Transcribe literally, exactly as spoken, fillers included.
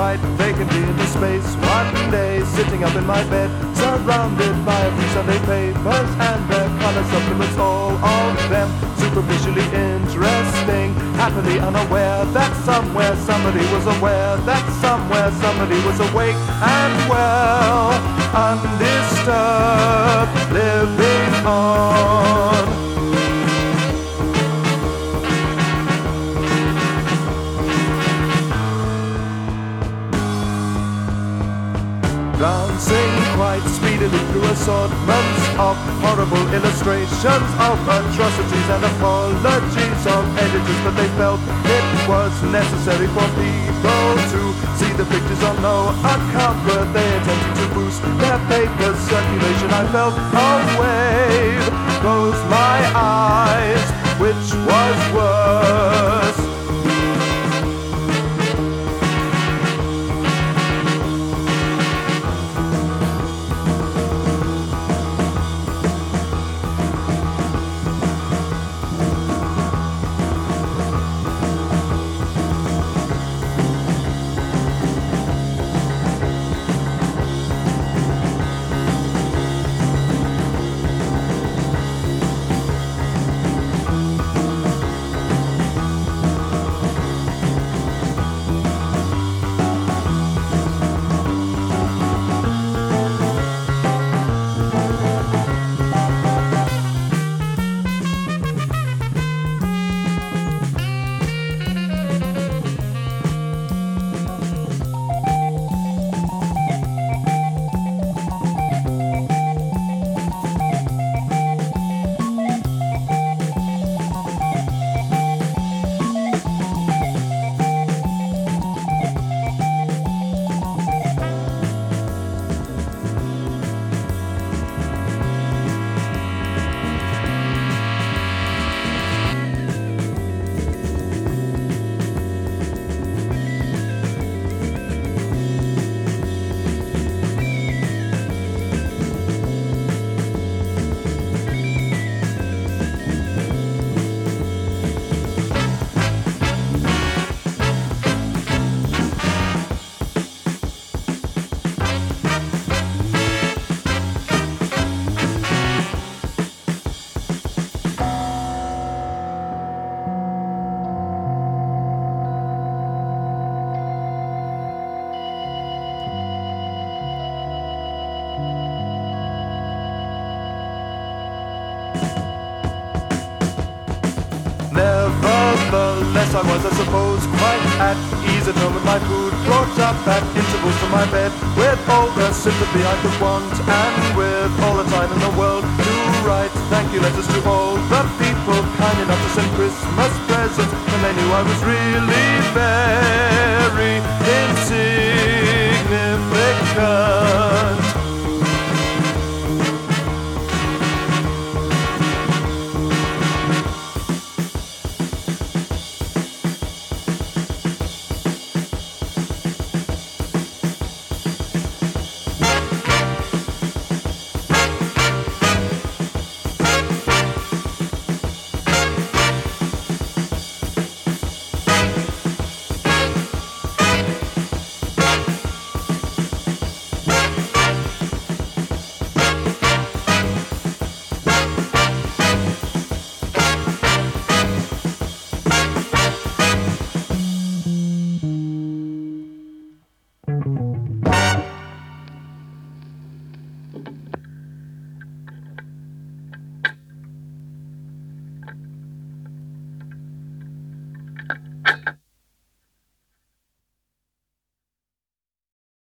right vacantly into space. One day, sitting up in my bed, surrounded by a few Sunday papers and their color supplements, all of them superficially interesting. Happily unaware that somewhere somebody was aware that somewhere somebody was awake and well, undisturbed, living on. Glancing quite speedily through assortments of horrible illustrations of atrocities and apologies of editors, but they felt it was necessary for people to see the pictures on no account. Were they attempting to boost their paper's circulation? I felt a wave close my eyes, which was worse. Nevertheless, I was, I suppose, quite at ease at home with my food brought up at intervals to my bed, with all the sympathy I could want, and with all the time in the world to write thank you letters to all the people kind enough to send Christmas presents when they knew I was really there.